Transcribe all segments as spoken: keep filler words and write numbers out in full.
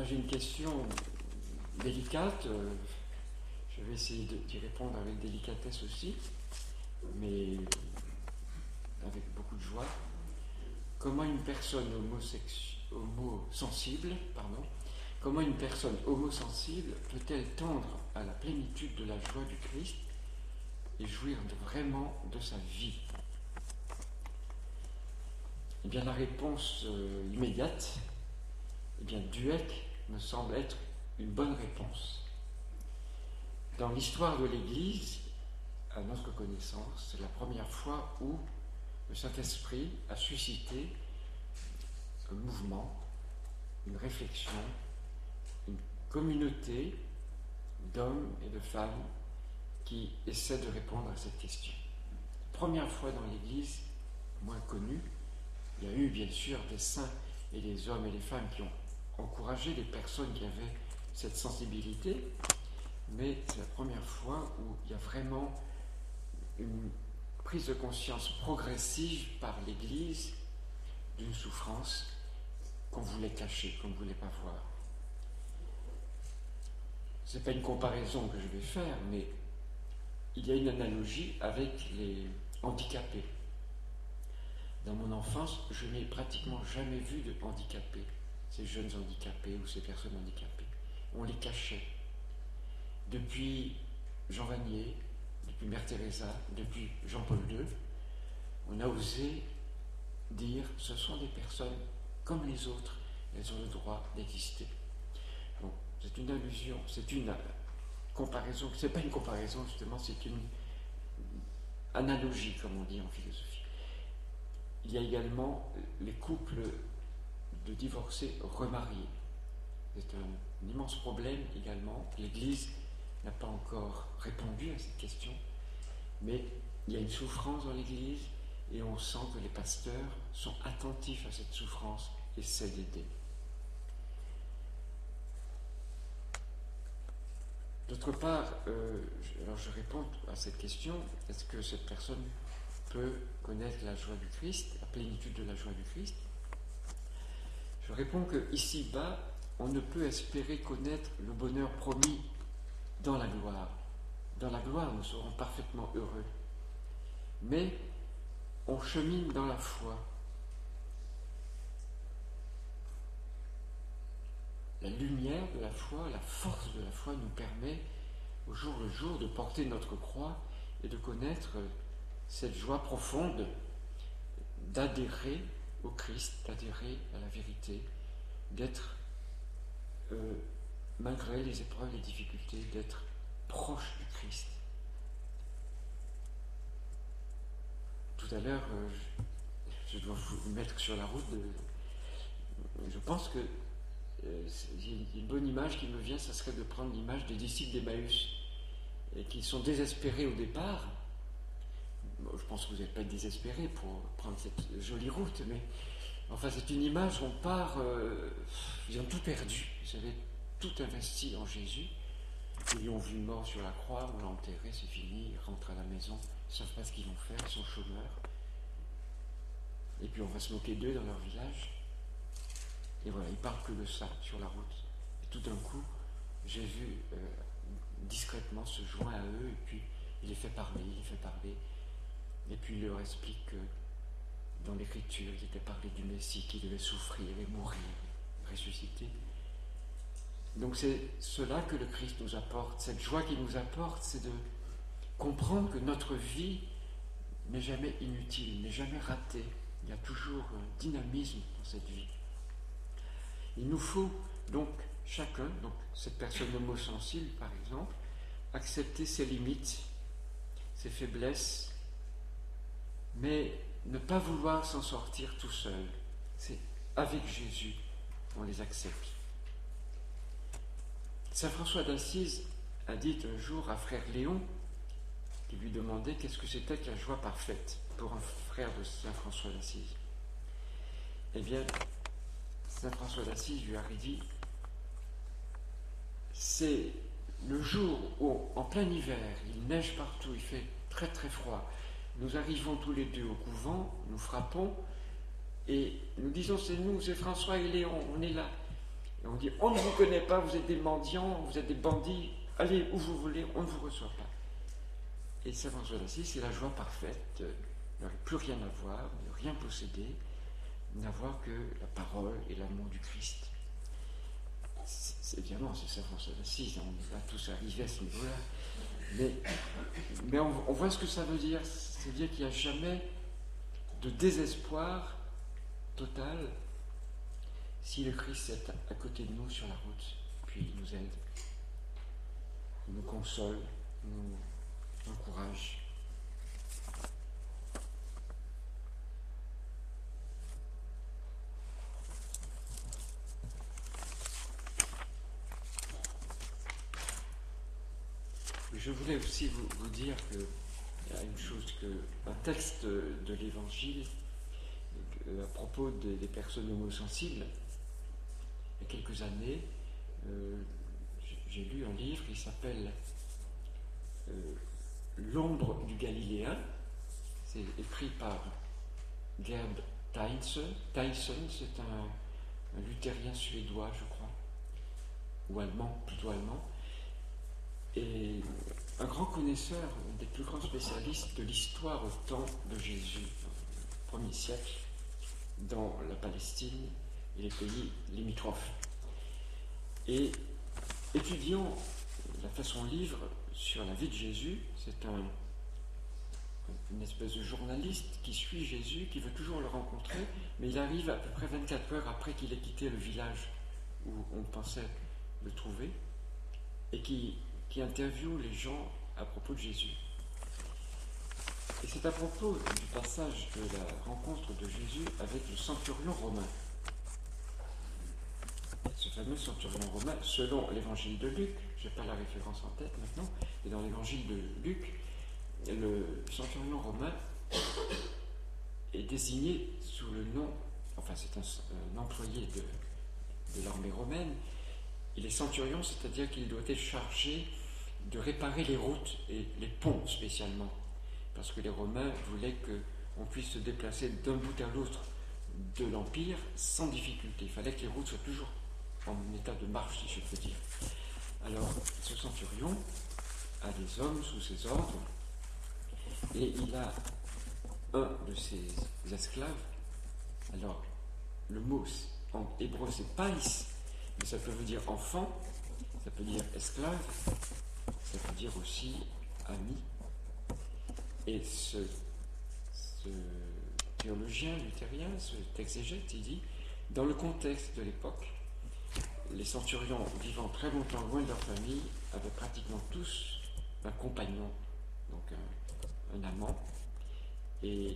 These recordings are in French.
une question délicate. Euh, je vais essayer de, d'y répondre avec délicatesse aussi, mais avec beaucoup de joie. Comment une personne homosexu- homosensible, pardon, comment une personne homosensible peut-elle tendre à la plénitude de la joie du Christ et jouir de, vraiment de sa vie? Eh bien, la réponse euh, immédiate, eh bien, Duhec me semble être une bonne réponse. Dans l'histoire de l'Église, à notre connaissance, c'est la première fois où le Saint-Esprit a suscité un mouvement, une réflexion, une communauté d'hommes et de femmes qui essaient de répondre à cette question. Première fois dans l'Église, moins connue, il y a eu bien sûr des saints et des hommes et des femmes qui ont encouragé les personnes qui avaient cette sensibilité, mais c'est la première fois où il y a vraiment une prise de conscience progressive par l'Église d'une souffrance qu'on voulait cacher, qu'on ne voulait pas voir. Ce n'est pas une comparaison que je vais faire, mais il y a une analogie avec les handicapés. Dans mon enfance, je n'ai pratiquement jamais vu de handicapés, ces jeunes handicapés ou ces personnes handicapées. On les cachait. Depuis Jean Vanier, depuis Mère Teresa, depuis Jean-Paul deux, on a osé dire ce sont des personnes comme les autres, elles ont le droit d'exister. Donc, c'est une allusion, c'est une comparaison, c'est pas une comparaison justement, c'est une analogie, comme on dit en philosophie. Il y a également les couples de divorcés remariés. C'est un, un immense problème également. L'Église n'a pas encore répondu à cette question, mais il y a une souffrance dans l'Église et on sent que les pasteurs sont attentifs à cette souffrance et essaient d'aider. D'autre part, euh, alors je réponds à cette question, est-ce que cette personne peut connaître la joie du Christ, la plénitude de la joie du Christ? Je réponds que ici-bas, on ne peut espérer connaître le bonheur promis dans la gloire. Dans la gloire, nous serons parfaitement heureux. Mais on chemine dans la foi. La lumière de la foi, la force de la foi nous permet au jour le jour de porter notre croix et de connaître cette joie profonde d'adhérer au Christ, d'adhérer à la vérité, d'être, euh, malgré les épreuves, les difficultés, d'être proche du Christ. Tout à l'heure, euh, je, je dois vous mettre sur la route. De, je pense que euh, une bonne image qui me vient, ça serait de prendre l'image des disciples d'Emmaüs, et qui sont désespérés au départ. Bon, je pense que vous n'êtes pas désespérés pour prendre cette jolie route, mais enfin c'est une image où on part, euh, ils ont tout perdu, ils avaient tout investi en Jésus, ils l'ont vu mort sur la croix, on l'a enterré, c'est fini, ils rentrent à la maison, ils ne savent pas ce qu'ils vont faire, ils sont chômeurs, et puis on va se moquer d'eux dans leur village, et voilà, ils ne parlent que de ça sur la route. Et tout d'un coup, j'ai vu euh, discrètement se joindre à eux, et puis il les fait parler, il les fait parler, et puis il leur explique que dans l'Écriture, il était parlé du Messie qui devait souffrir et mourir, ressusciter. Donc c'est cela que le Christ nous apporte, cette joie qu'il nous apporte, c'est de comprendre que notre vie n'est jamais inutile, n'est jamais ratée. Il y a toujours un dynamisme dans cette vie. Il nous faut donc chacun, donc cette personne homosensible par exemple, accepter ses limites, ses faiblesses, mais ne pas vouloir s'en sortir tout seul. C'est avec Jésus qu'on les accepte. Saint François d'Assise a dit un jour à frère Léon, qui lui demandait qu'est-ce que c'était que la joie parfaite pour un frère de Saint François d'Assise. Eh bien, Saint François d'Assise lui a dit, c'est le jour où, en plein hiver, il neige partout, il fait très très froid, nous arrivons tous les deux au couvent, nous frappons, et nous disons c'est nous, c'est François et Léon, on est là. Et on dit, on ne vous connaît pas, vous êtes des mendiants, vous êtes des bandits, allez où vous voulez, on ne vous reçoit pas. Et Saint François d'Assise, c'est la joie parfaite, de ne plus rien avoir, ne rien posséder, n'avoir que la parole et l'amour du Christ. C'est, évidemment, c'est Saint François d'Assise, on n'est pas tous arrivés à ce niveau-là, mais, mais on, on voit ce que ça veut dire, c'est-à-dire qu'il n'y a jamais de désespoir total si le Christ est à côté de nous sur la route, puis il nous aide, il nous console, nous encourage. Je voulais aussi vous, vous dire qu'il y a une chose, que, un texte de l'Évangile à propos des, des personnes homosensibles. Il y a quelques années, euh, j'ai lu un livre qui s'appelle euh, L'ombre du Galiléen. C'est écrit par Gerd Tyson. Tyson, c'est un, un luthérien suédois, je crois, ou allemand, plutôt allemand, et un grand connaisseur, un des plus grands spécialistes de l'histoire au temps de Jésus, au premier siècle, dans la Palestine et les pays limitrophes. Et étudiant la façon livre sur la vie de Jésus, c'est un, une espèce de journaliste qui suit Jésus, qui veut toujours le rencontrer, mais il arrive à peu près vingt-quatre heures après qu'il ait quitté le village où on pensait le trouver, et qui, qui interviewe les gens à propos de Jésus. Et c'est à propos du passage de la rencontre de Jésus avec le centurion romain. Ce fameux centurion romain, selon l'évangile de Luc, je n'ai pas la référence en tête maintenant, mais dans l'évangile de Luc, le centurion romain est désigné sous le nom, enfin c'est un, un employé de, de l'armée romaine. Il est centurion, c'est-à-dire qu'il doit être chargé de réparer les routes et les ponts spécialement, parce que les Romains voulaient qu'on puisse se déplacer d'un bout à l'autre de l'Empire sans difficulté. Il fallait que les routes soient toujours en état de marche, si je peux dire. Alors, ce centurion a des hommes sous ses ordres, et il a un de ses esclaves. Alors, le mot en hébreu c'est pais, mais ça peut dire enfant, ça peut dire esclave, ça peut dire aussi ami. Et ce, ce théologien luthérien, cet exégète, il dit, dans le contexte de l'époque, les centurions vivant très longtemps loin de leur famille avaient pratiquement tous un compagnon, donc un, un amant, et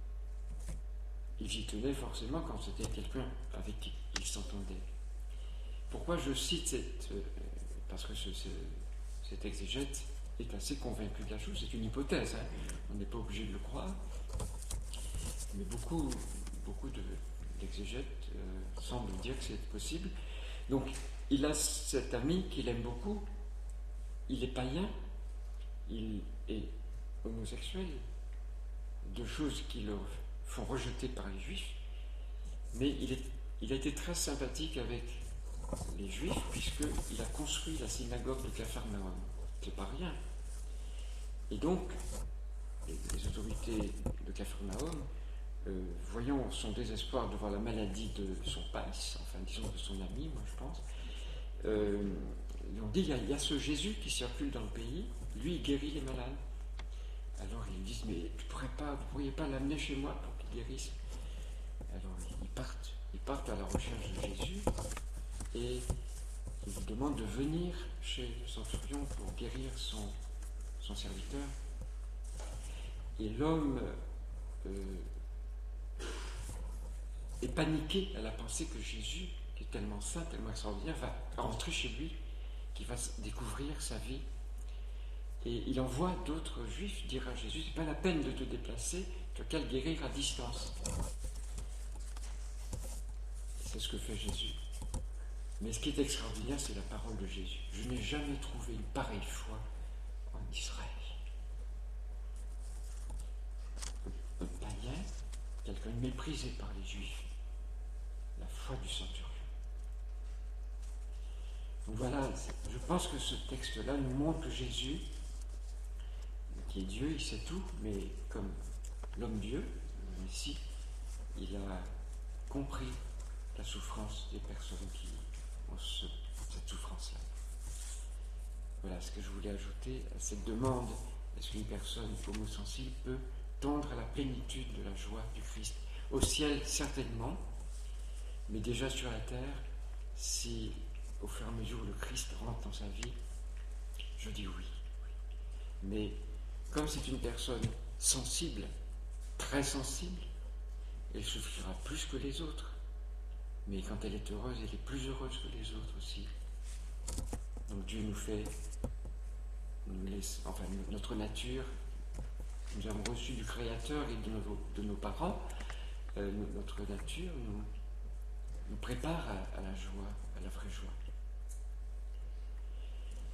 ils y tenaient forcément quand c'était quelqu'un avec qui ils s'entendaient. Pourquoi je cite cette... Parce que ce, ce, cet exégète est assez convaincu de la chose, c'est une hypothèse, hein. On n'est pas obligé de le croire, mais beaucoup, beaucoup de, d'exégètes euh, semblent dire que c'est possible. Donc, il a cet ami qu'il aime beaucoup, il est païen, il est homosexuel, deux choses qui le font rejeter par les Juifs, mais il, est, il a été très sympathique avec les Juifs, puisqu'il a construit la synagogue de Capharnaüm. C'est pas rien. Et donc, les, les autorités de Capharnaüm, euh, voyant son désespoir devant la maladie de son pais, enfin disons de son ami, moi je pense, euh, ils ont dit, il y, a, il y a ce Jésus qui circule dans le pays, lui il guérit les malades. Alors ils disent, mais tu pourrais pas, vous ne pourriez pas l'amener chez moi pour qu'il guérisse. Alors ils partent, ils partent à la recherche de Jésus, et ils lui demandent de venir chez le centurion pour guérir son, son serviteur. Et l'homme euh, est paniqué à la pensée que Jésus, qui est tellement saint, tellement extraordinaire, va rentrer chez lui, qui va découvrir sa vie. Et il envoie d'autres juifs dire à Jésus, c'est pas la peine de te déplacer, tu as qu'à le guérir à distance. C'est ce que fait Jésus. Mais ce qui est extraordinaire, c'est la parole de Jésus. Je n'ai jamais trouvé une pareille foi en Israël. Un païen, quelqu'un méprisé par les Juifs, la foi du centurion. Donc voilà, je pense que ce texte-là nous montre que Jésus, qui est Dieu, il sait tout, mais comme l'homme-dieu, le Messie, il a compris la souffrance des personnes qui ont ce, cette souffrance-là. Voilà ce que je voulais ajouter à cette demande. Est-ce qu'une personne homosensible peut tendre à la plénitude de la joie du Christ? Au ciel, certainement, mais déjà sur la terre, si au fur et à mesure le Christ rentre dans sa vie, je dis oui. Mais comme c'est une personne sensible, très sensible, elle souffrira plus que les autres. Mais quand elle est heureuse, elle est plus heureuse que les autres aussi. Donc Dieu nous fait, nous laisse, enfin notre nature, nous avons reçu du Créateur et de nos, de nos parents, euh, notre nature nous, nous prépare à, à la joie, à la vraie joie.